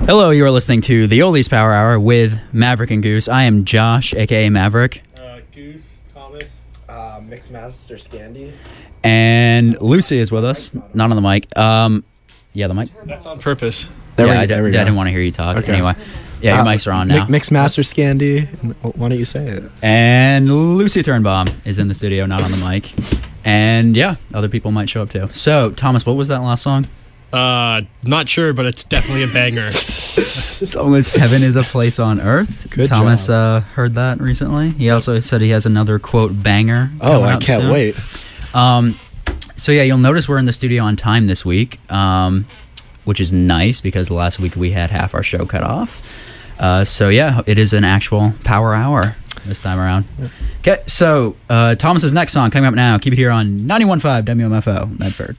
Hello, you are listening to the Oldies Power Hour with Maverick and Goose. I am Josh, aka Maverick. Goose, Thomas. Mixmaster Scandy. And Lucy is with us, not on the mic. Yeah, the mic. That's on purpose. I didn't want to hear you talk. Okay. Anyway, yeah, your mics are on now. Mixmaster Scandy. Why don't you say it? And Lucy Turnbaum is in the studio, not on the mic. And yeah, other people might show up too. So, Thomas, what was that last song? Not sure, but it's definitely a banger. The song was "Heaven Is a Place on Earth." Good Thomas job. Heard that recently. He also said he has another quote banger. Oh, I can't soon. wait. So yeah, you'll notice we're in the studio on time this week, which is nice because last week we had half our show cut off. So yeah, it is an actual power hour this time around. Okay, so Thomas's next song coming up now. Keep it here on 91.5 WMFO Medford.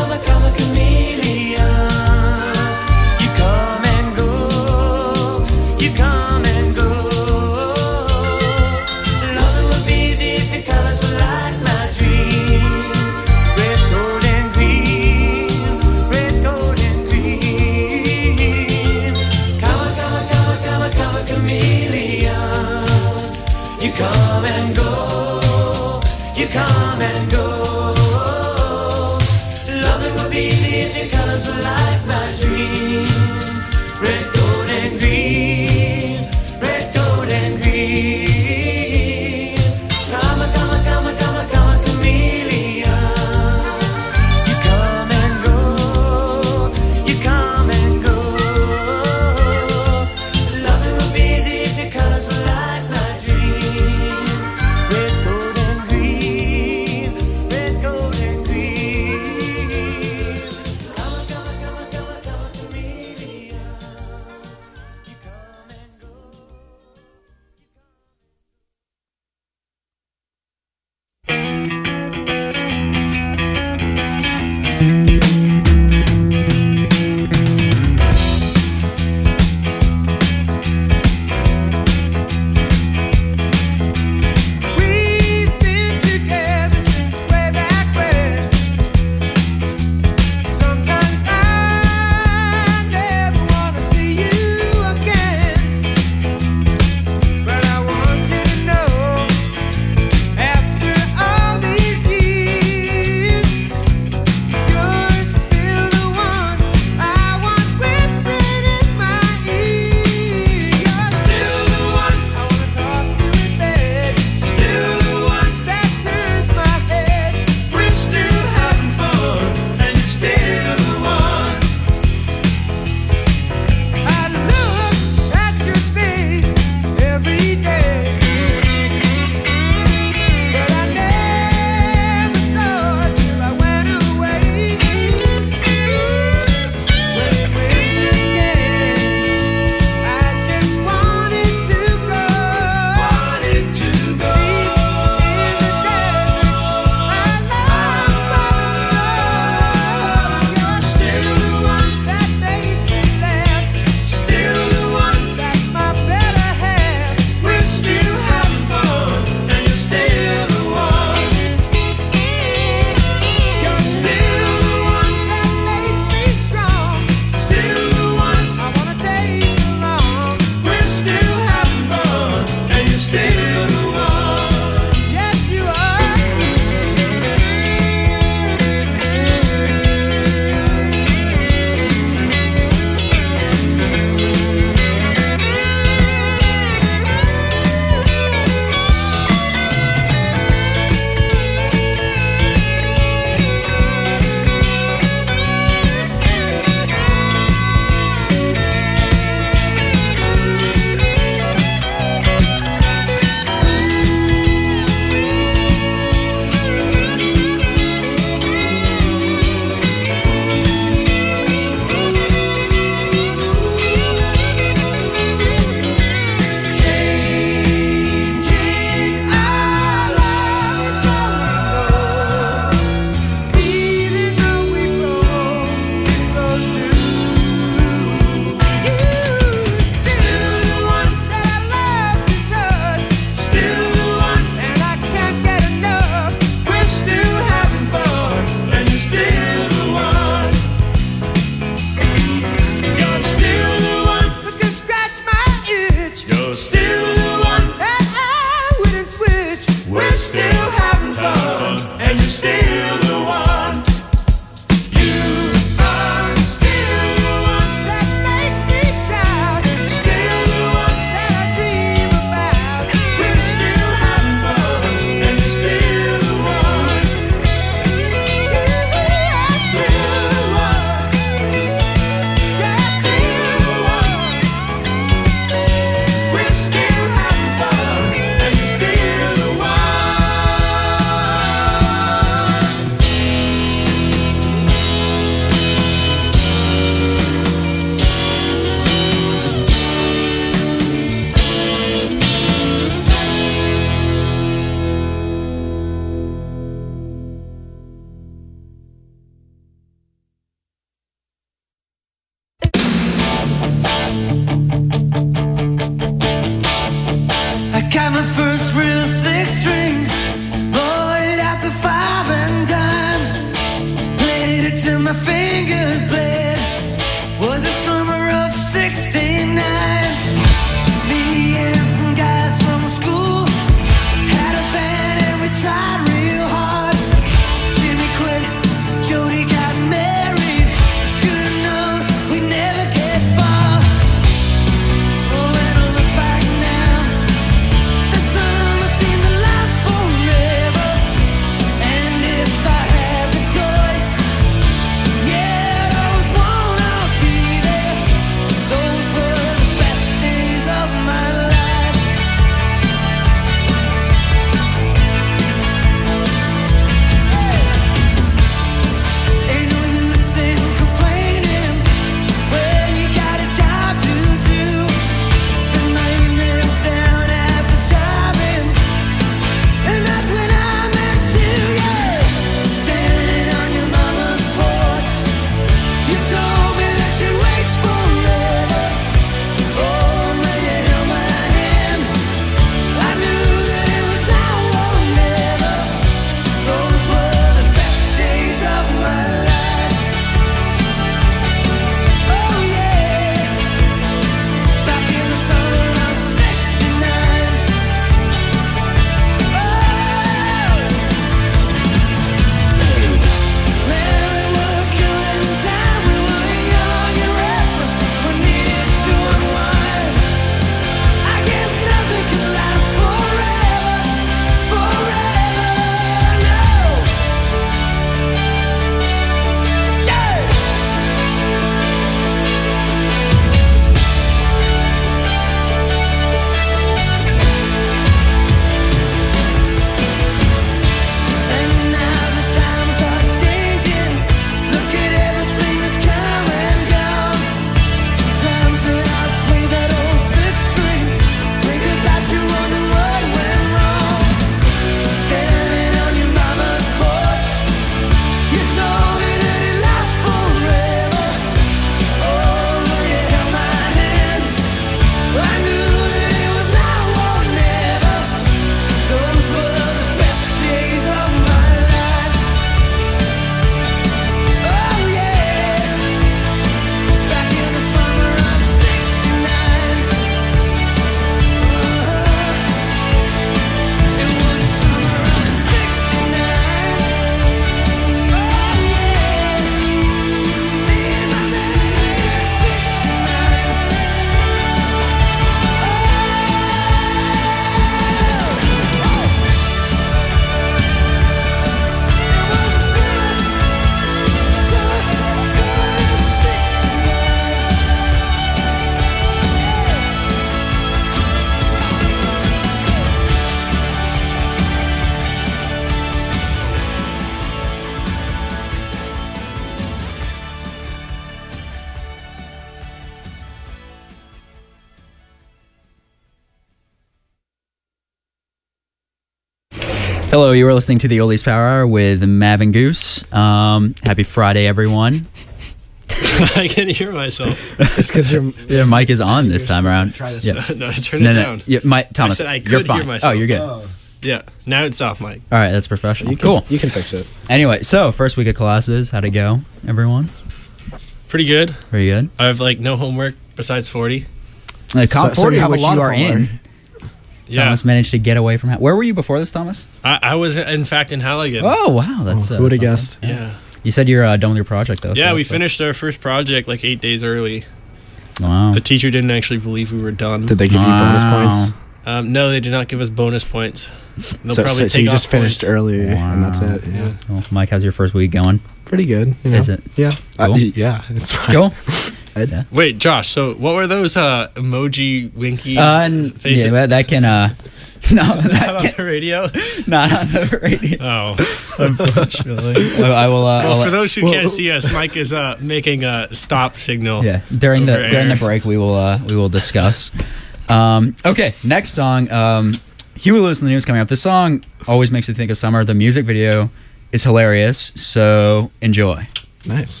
Hello, you are listening to the Oldies Power Hour with Mav and Goose. Happy Friday, everyone. I can't hear myself. It's because you're. Your mic is on this time around. Try this. Yeah. No, turn it down. Yeah, Thomas, I said I you're could fine. hear myself. Oh, you're good. Oh, Yeah, now it's off, Mike. All right, that's professional. Cool. You can fix it. Anyway, so first week of classes, how'd it go, everyone? Pretty good. Pretty good. I have like no homework besides 40. Comp So 40, you have a which lot you of are homework. in. Yeah, Thomas managed to get away from. Where were you before this, Thomas? I was in fact in Halligan. Oh wow, that's Who would have something. guessed? Yeah, You said you're done with your project though. so yeah. We that's, finished our first project like 8 days early. Wow. The teacher didn't actually believe we were done. Did they give you bonus points? No, they did not give us bonus points. They'll So, probably so take you off just finished points. early, and that's Wow. it. Yeah. Well, Mike, how's your first week going? Pretty good. You know? Is it? Yeah. Cool? Yeah, it's fine. Cool. Yeah. Wait, Josh. So what were those emoji winky faces? Yeah, that can. No, that on the radio? not on the radio. Oh. Unfortunately, I will. Well, I'll for those who can't see us, Mike is making a stop signal. yeah, during the over during the air. break, we will discuss. Okay, next song. Huey Lewis and the News coming up. This song always makes you think of summer. The music video is hilarious, so enjoy. Nice.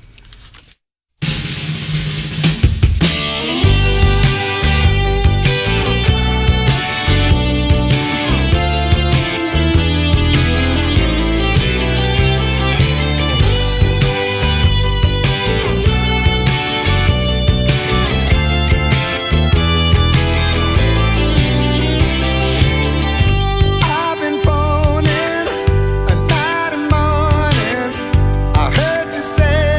I've been phoning a night and morning. I heard you say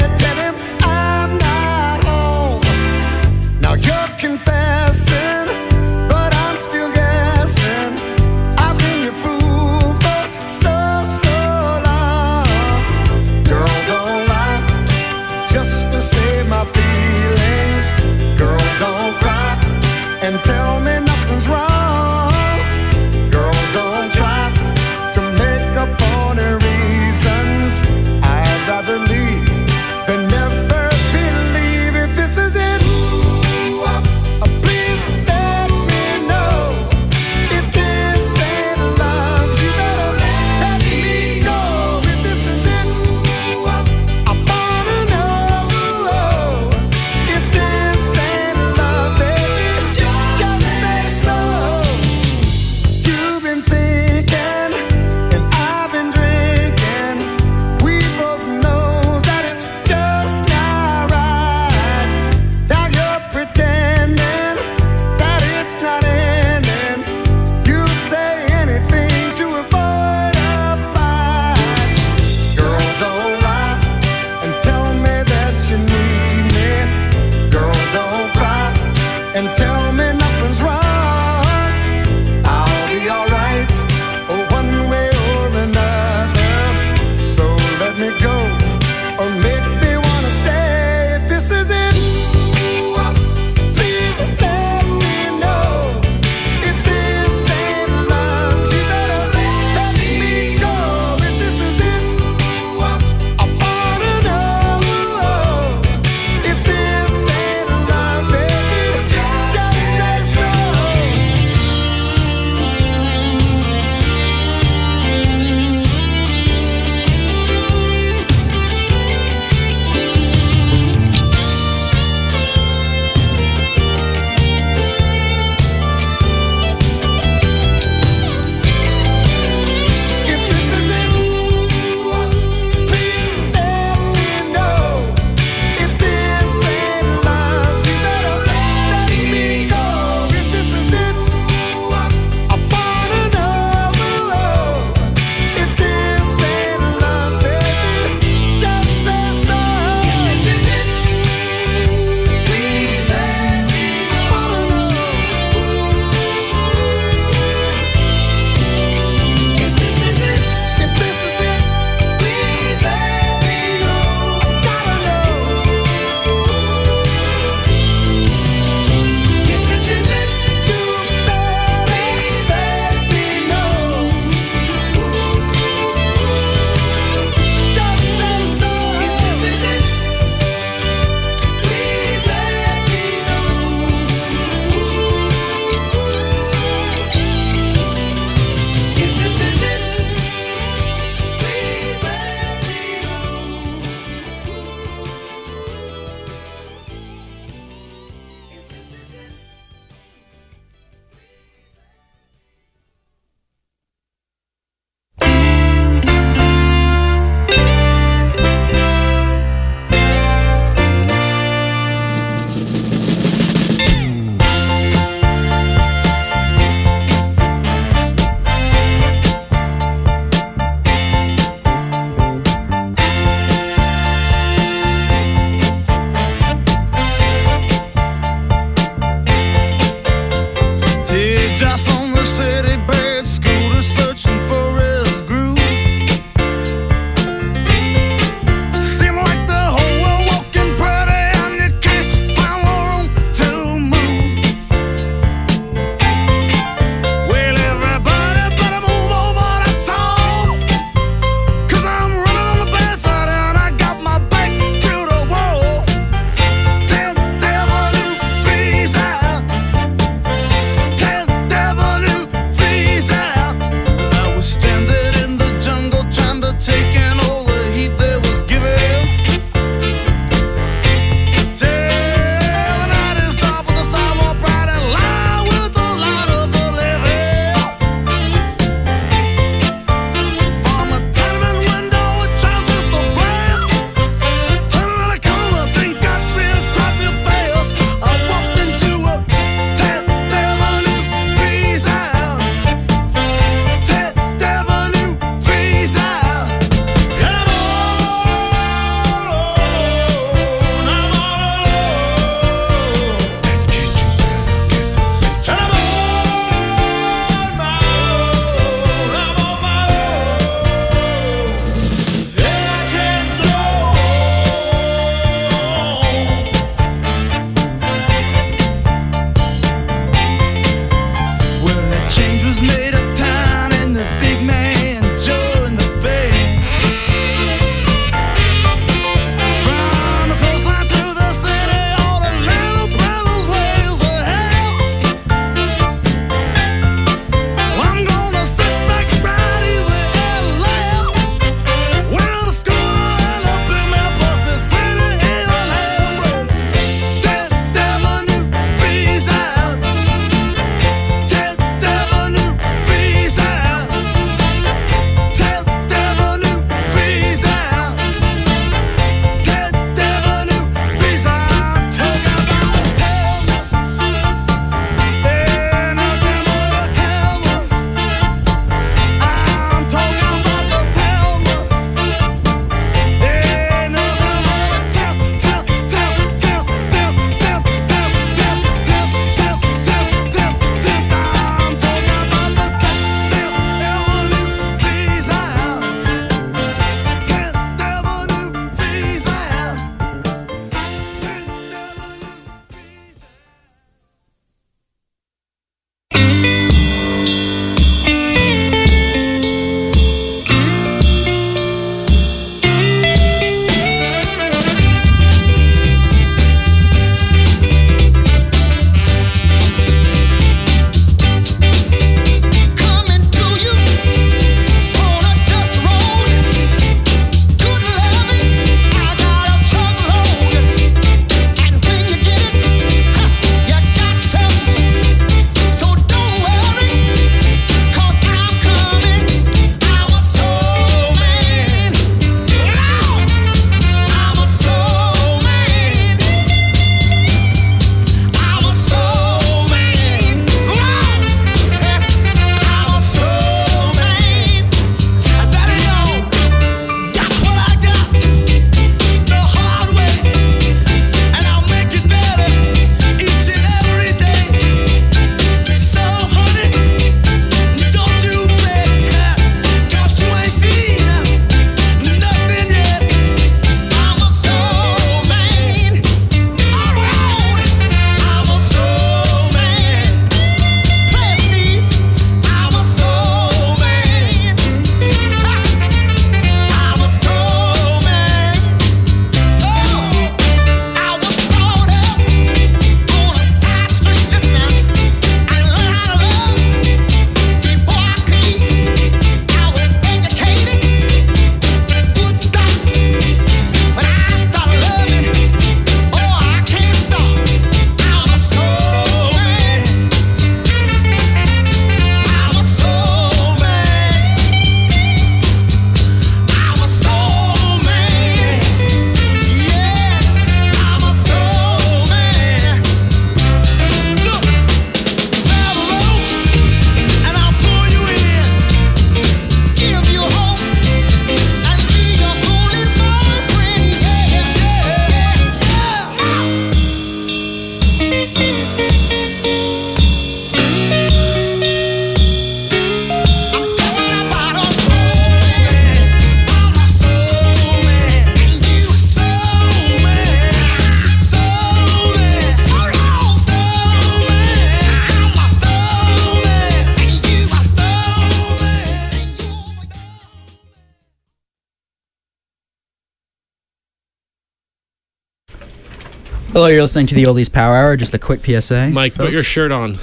Hello, you're listening to the Oldies Power Hour. Just a quick PSA. Mike, folks. put your shirt on.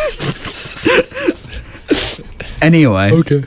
Anyway. Okay.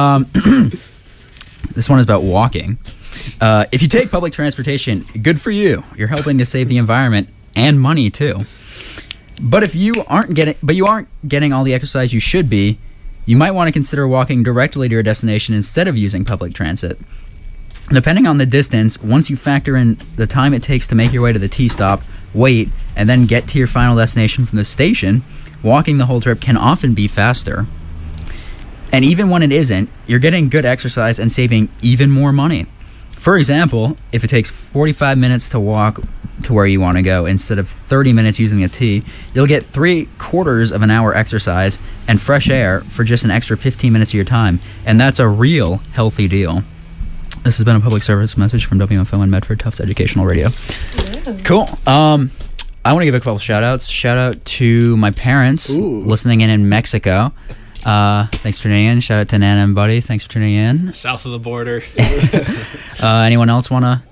This one is about walking. If you take public transportation, good for you. You're helping to save the environment and money too. But if you aren't getting all the exercise you should be, you might want to consider walking directly to your destination instead of using public transit. Depending on the distance, once you factor in the time it takes to make your way to the T-stop, wait, and then get to your final destination from the station, walking the whole trip can often be faster. And even when it isn't, you're getting good exercise and saving even more money. For example, if it takes 45 minutes to walk to where you want to go instead of 30 minutes using a T, you'll get 3/4 of an hour exercise and fresh air for just an extra 15 minutes of your time. And that's a real healthy deal. This has been a public service message from WFO and Medford Tufts Educational Radio. Yeah. Cool. I want to give a couple shout outs. Shout out to my parents listening in Mexico. Thanks for tuning in. Shout out to Nana and Buddy. Thanks for tuning in. South of the border. Anyone else want to?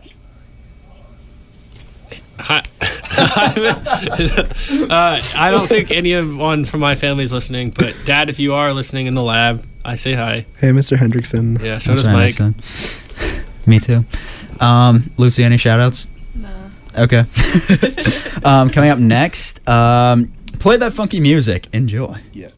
I don't think anyone from my family is listening, but Dad, if you are listening in the lab, I say hi. Hey, Mr. Hendrickson. Yeah, so does Mike. Me too. Lucy, any shout outs? No. Okay. Coming up next, play that funky music. Enjoy. Yeah.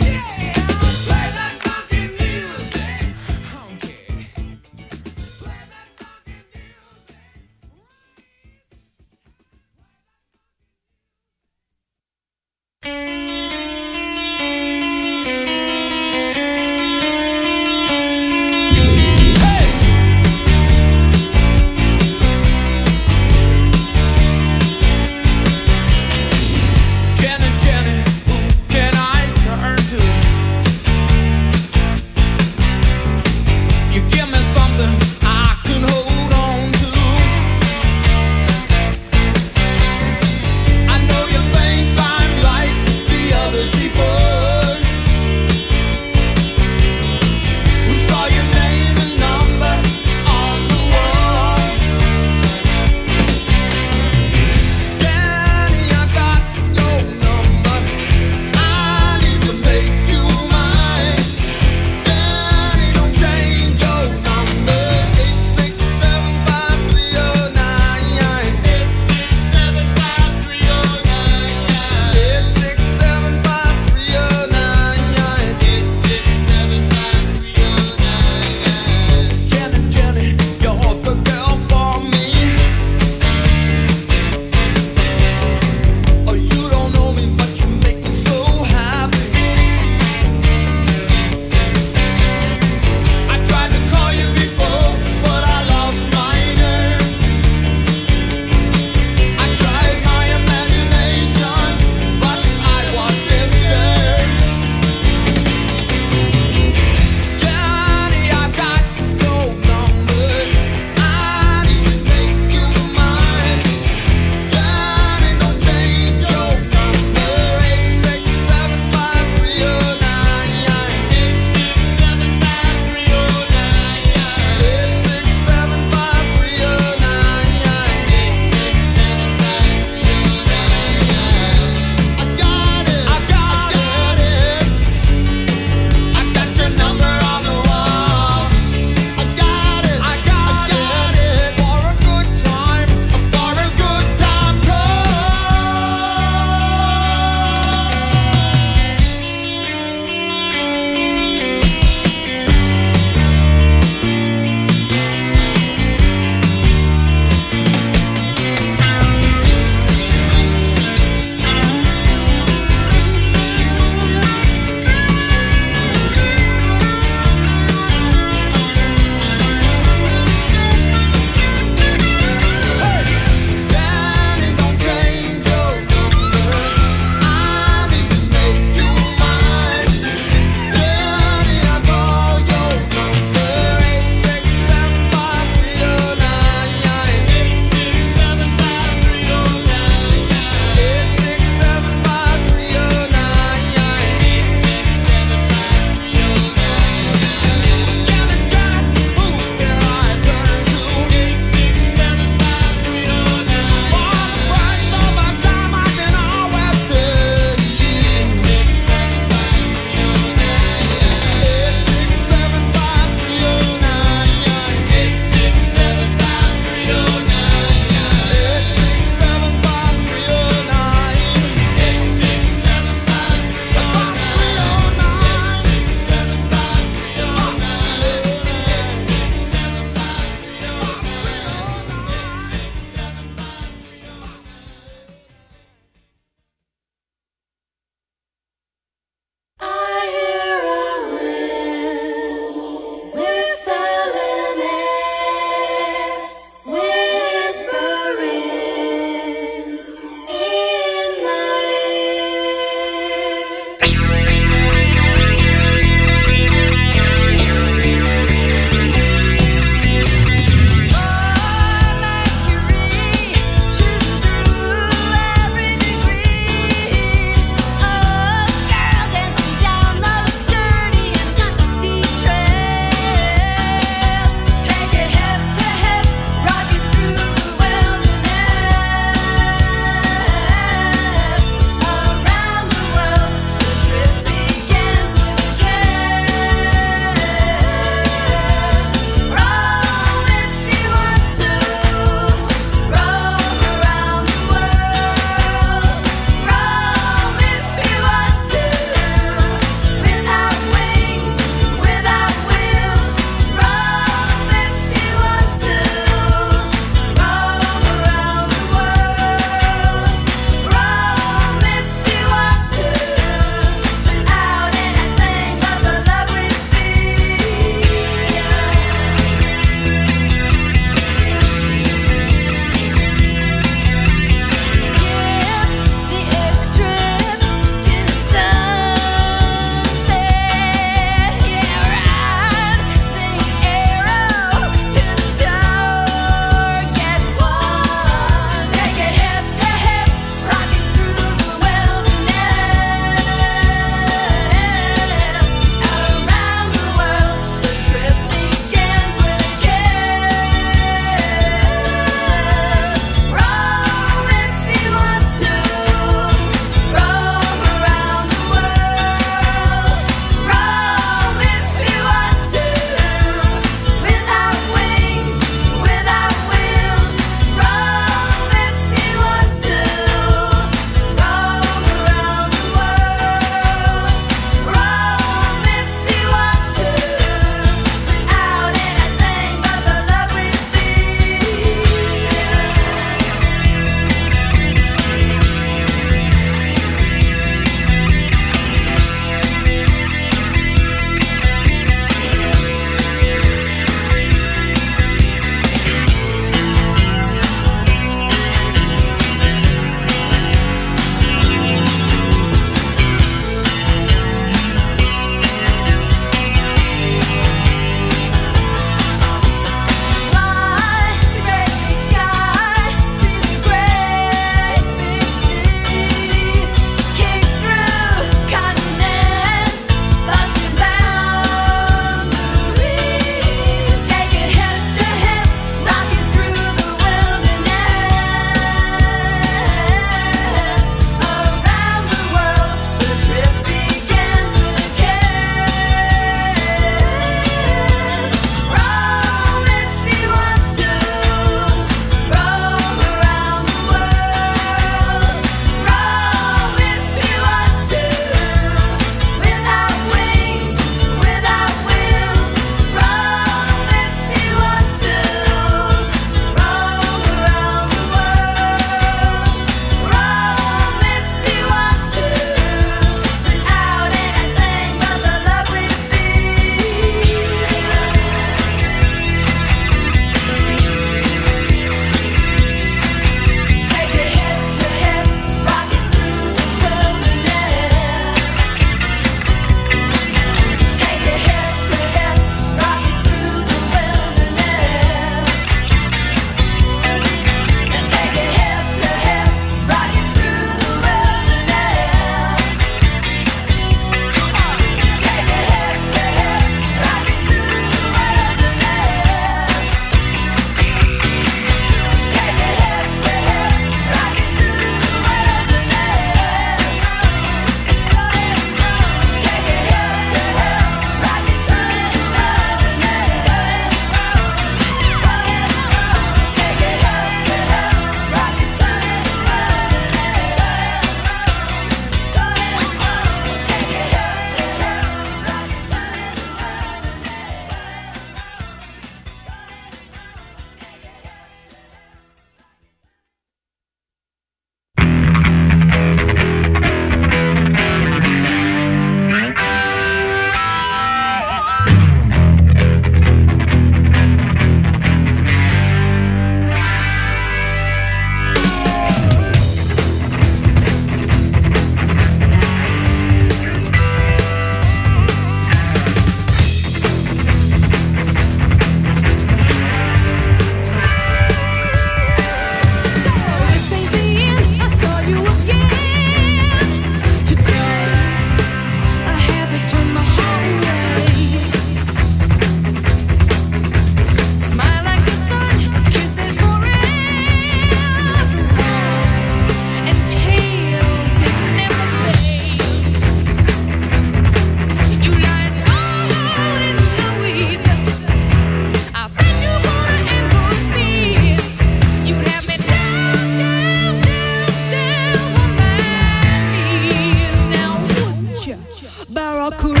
Barracuda.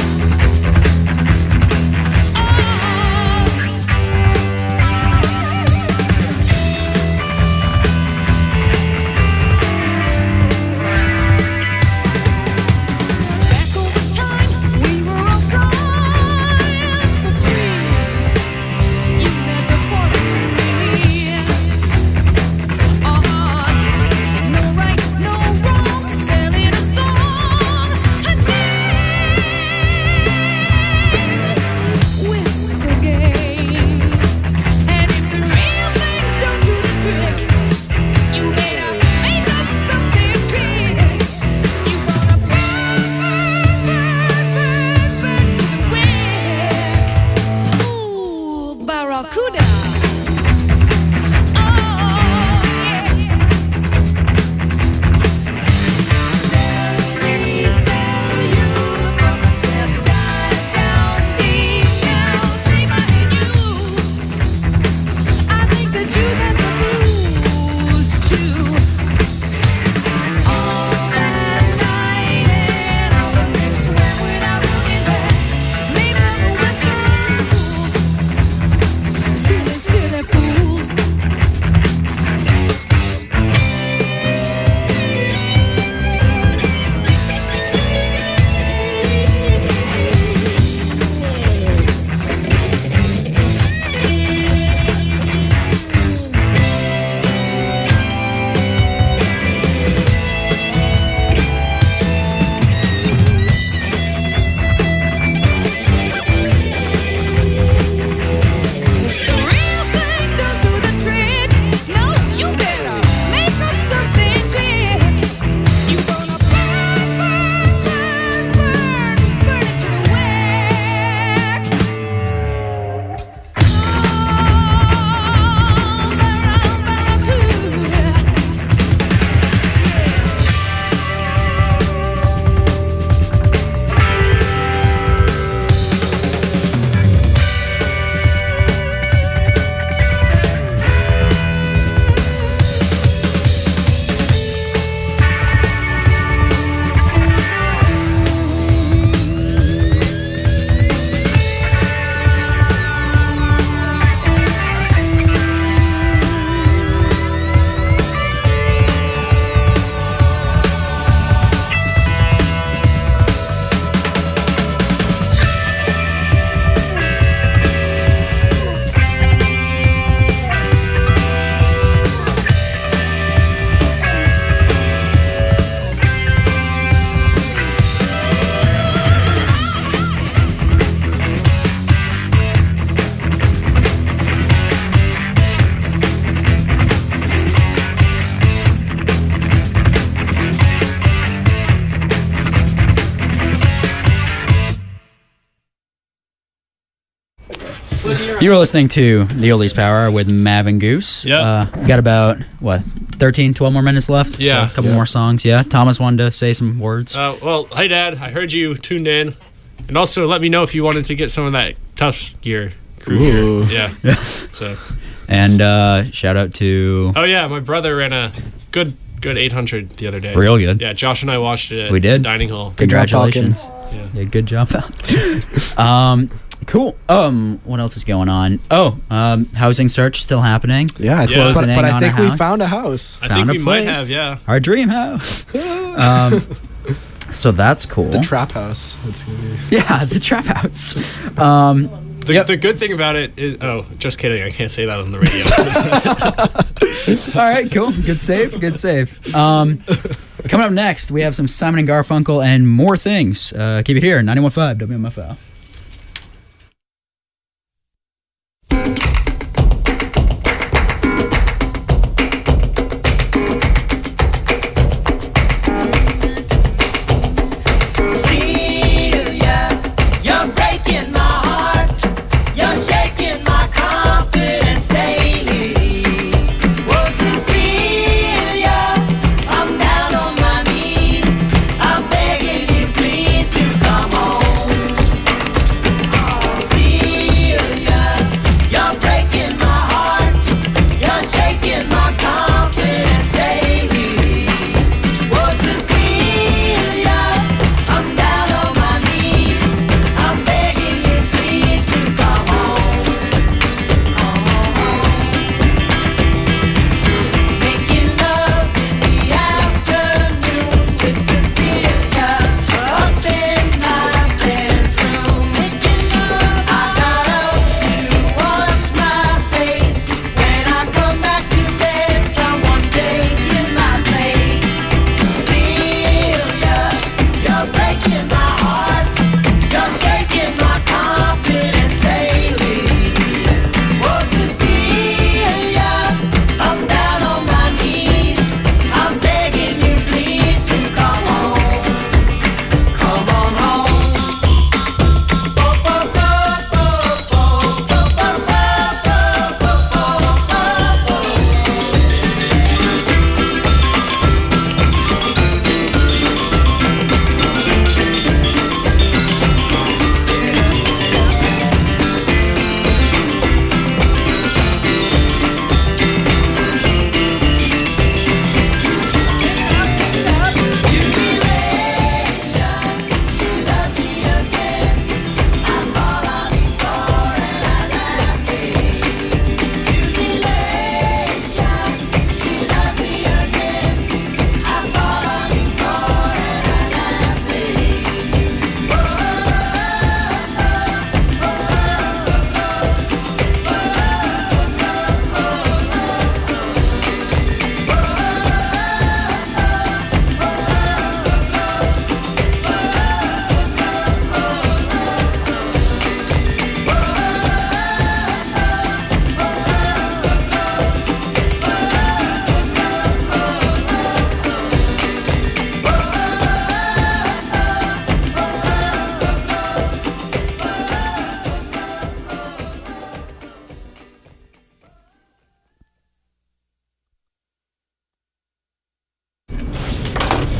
Back over time, we were all flying for free. You never promised me. No right, no wrong, selling a song. And whisper game. And if the real thing don't do the trick, you better make up something quick. You gonna burn to the wick. Ooh, Barracuda. Oh, yeah. Sell me, sell you for myself. Dive down, deep down, think I need you. I think that you got the blues too. All that night and all the next swim without looking back. Made of the western rules. Silly, silly fools. The real thing don't do the trick. No, you better make up something quick. You gonna burn it to the wick. Oh, You were listening to the Oldies Power Hour with Mav and Goose. Yep. We got about, 12 more minutes left? Yeah. So a couple more songs, yeah. Thomas wanted to say some words. Well, hi, Dad. I heard you tuned in. And also let me know if you wanted to get some of that Tufts gear, crew Ooh. gear. Yeah. So. And shout out to... Oh, yeah. My brother ran a good 800 the other day. Real good. Yeah, Josh and I watched it at We did. Dining Hall. Good job, Congratulations. Yeah. Yeah, good job, Falcon. Cool. What else is going on? Housing search still happening. Yeah, Yeah. Closing but in I on think a we house. found a house. I Found think a we might place. have, yeah. Our dream house. So that's cool. The trap house. It's gonna be. Yeah, the trap house. The good thing about it is... Oh, just kidding. I can't say that on the radio. All right, cool. Good save. Good save. Coming up next, we have some Simon and Garfunkel and more things. Keep it here, 91.5 WMFL.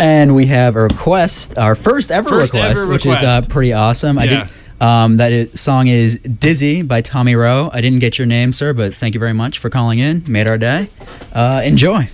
And we have a request, our first ever request, which is pretty awesome. Yeah. Song is Dizzy by Tommy Rowe. I didn't get your name, sir, but thank you very much for calling in. Made our day. Enjoy.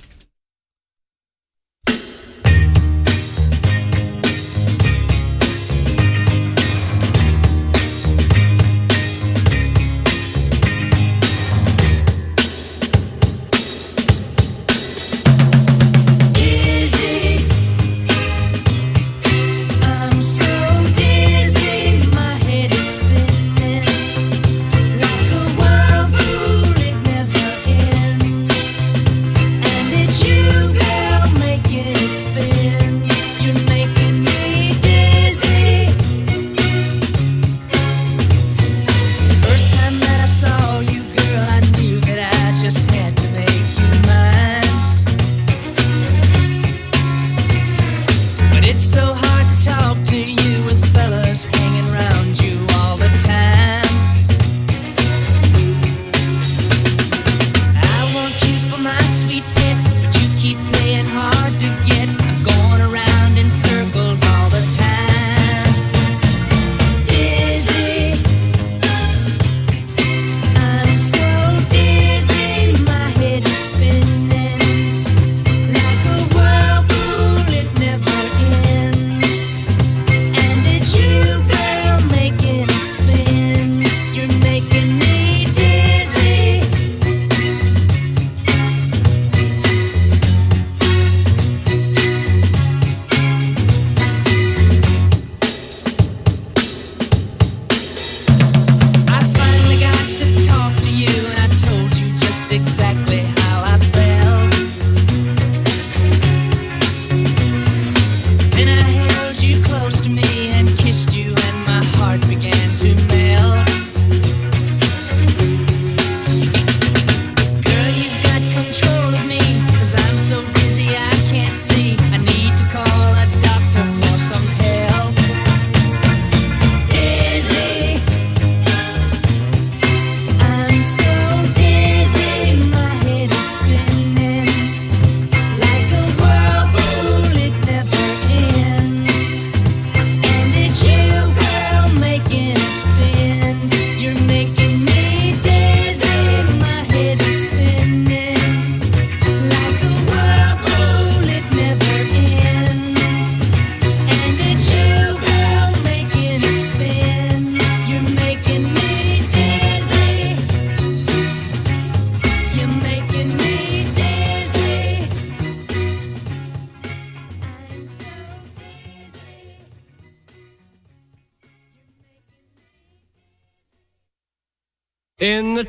In the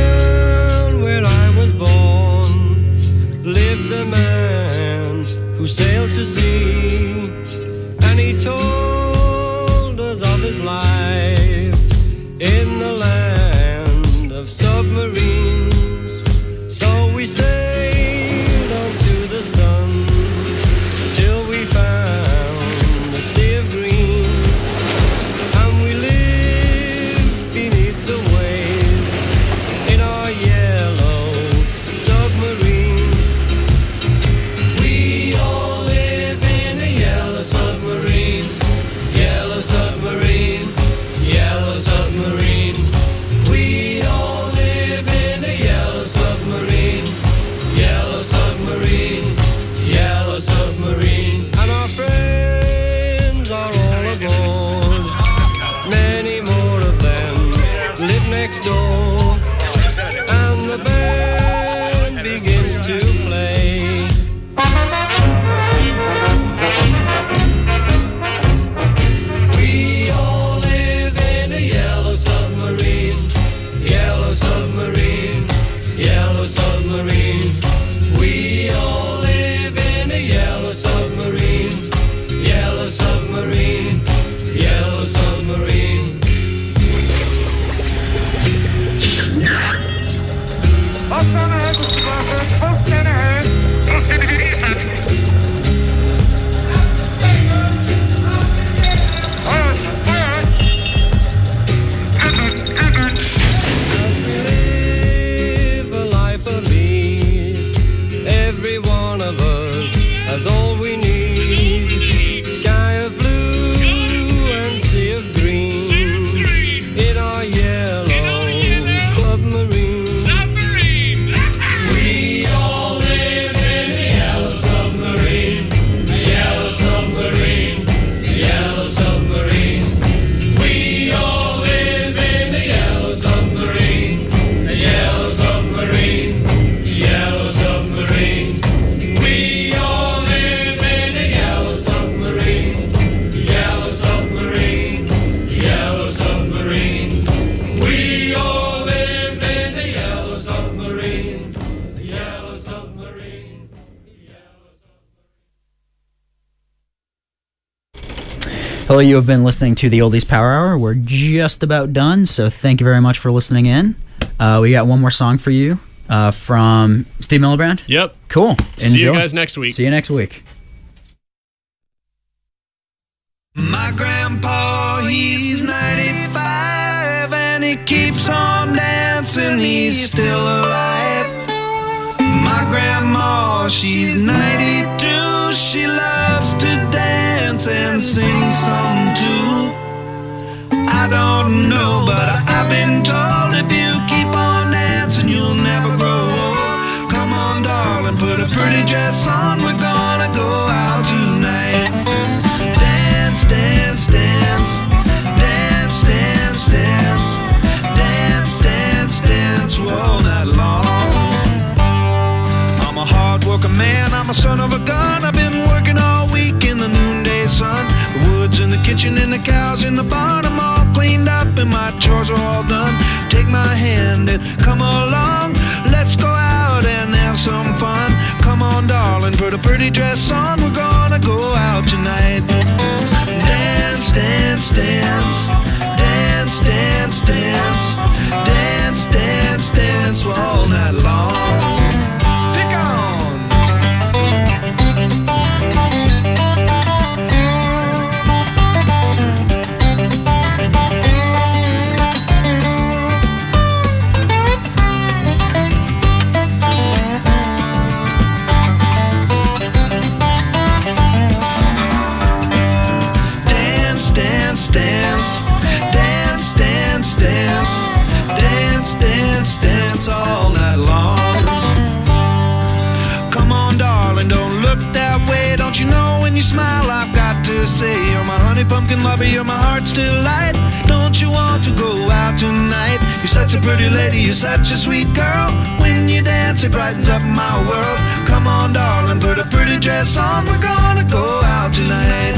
town where I was born lived a man who sailed to sea, and he told us of his life in the land of submarines. So we sailed on to the sun till we found the sea of green, and we lived beneath the waves in our yellow submarine. We all live in a yellow submarine, yellow submarine. Hello, you have been listening to the Oldies Power Hour. We're just about done, so thank you very much for listening in. We got one more song for you from Steve Miliband. Yep. Cool. See you guys next week. See you next week. My grandpa, he's 95 and he keeps on dancing, he's still alive. My grandma, she's 92, she loves to dance and sing some too. I don't know, but I've been told if you keep on dancing, you'll never grow old. Come on, darling, put a pretty dress on, we're gonna go out tonight. Dance, dance, dance, dance, dance, dance, dance, dance, dance all night long. I'm a hard-working man, I'm a son of a gun. I've been working all week in the noonday sun. The woods in the kitchen and the cows in the barn, I'm all cleaned up and my chores are all done. Take my hand and come along, let's go out and have some fun. Come on, darling, put a pretty dress on, we're gonna go out tonight. Dance, dance, dance, dance, dance, dance, dance, dance, dance all night long. Pick on. Dance, dance, dance, dance, dance, dance, dance, dance all night long. Come on, darling, don't look that way. Don't you know when you smile, I've got to say, you're my honey pumpkin lover, you're my heart's delight. Don't you want to go out tonight? You're such a pretty lady, you're such a sweet girl. When you dance, it brightens up my world. Come on, darling, put a pretty dress on, we're gonna go out tonight.